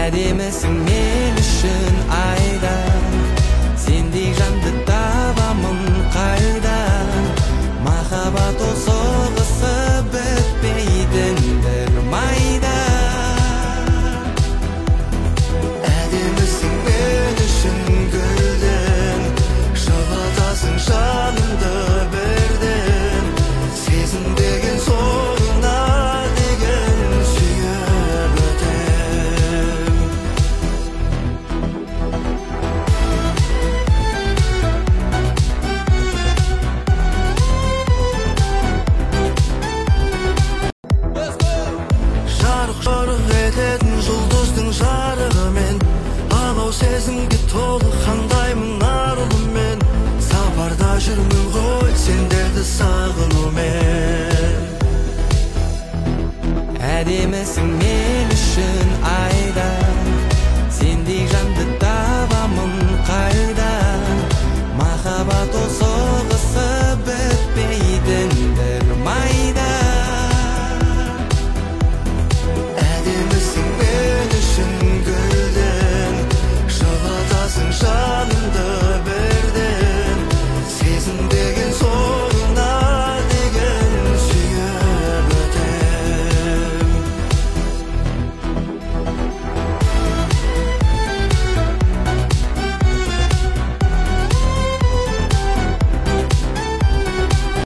Әдемісің мен үшін айда, сендей жанды табамын қайда. Махаббат ол соғысып бітпейтін бір майда. Әдемісің мен үшін гүлдің, жылытасың жанымды бірден. Сезім деген соңына деген сүйіп өтем. Жарық ететін жұлдыздың жарығымен, алау сезімге толы қандаймын арылымен. Сапарда жүрмін ғой сендерді сағынумен. Әдемісің мен үшін айда,